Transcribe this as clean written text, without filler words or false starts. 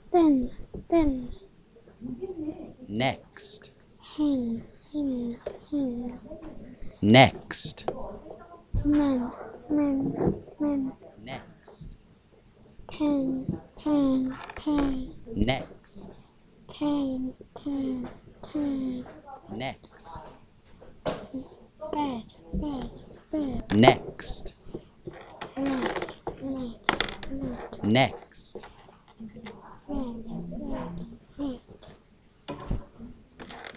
then, then, next, hen, hen, next, man, man, next, pen, pen, next, tan, next, bed, next, rat, next,